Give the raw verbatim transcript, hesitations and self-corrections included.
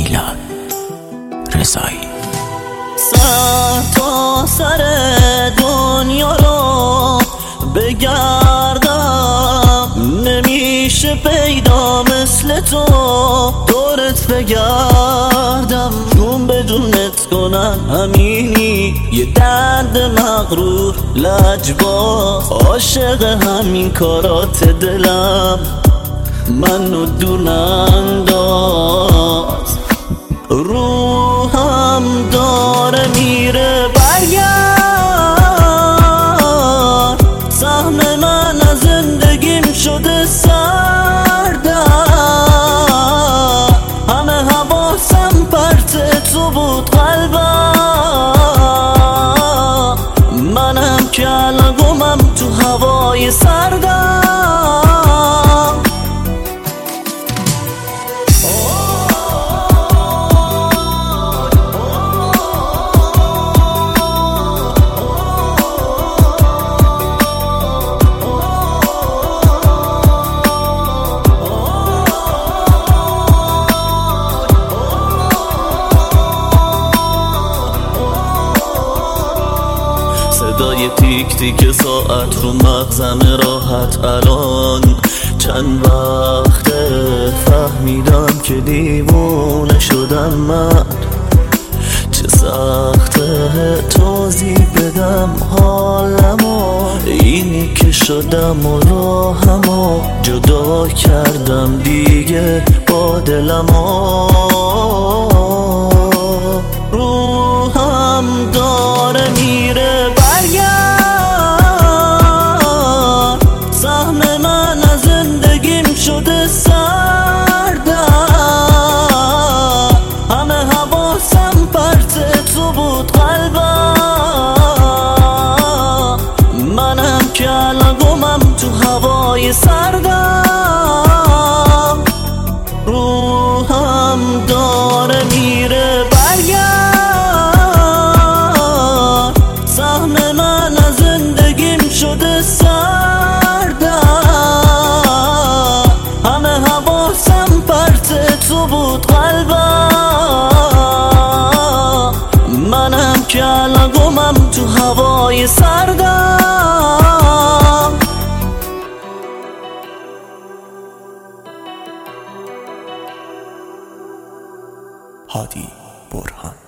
میلاد رضایی. سر تا سر دنیا رو بگردم، نمیشه پیدا مثل تو دورت بگردم. جون به جونت کنن همینی، یه درد مغرور لجباز، عاشق همین کارات دلم منو دور ننداز. روحم داره میره برگرد، سهم من از زندگیم شده سردم، همه حواسم پرت تو بود قلبم، منم که علقمم تو هوای سردم. صدای تیک تیک ساعت رو مغزم راحت الان چند وقته فهمیدم که دیوونه شدم من. چه سخته توضیح بدم حالمو، اینی که شدم و راهمو جدا کردم دیگه با دلمو. روحم داره میره برگرد، سهم من از زندگیم شده سردم، همه حواسم پرت تو بود قلبم، منم که علقمم تو هوای سردم. روحم داره میره برگرد، سهم من از زندگیم شده سردم، همه حواسم پرت تو بود قلبم، منم که علقمم تو هوای سردم. هادی برهان.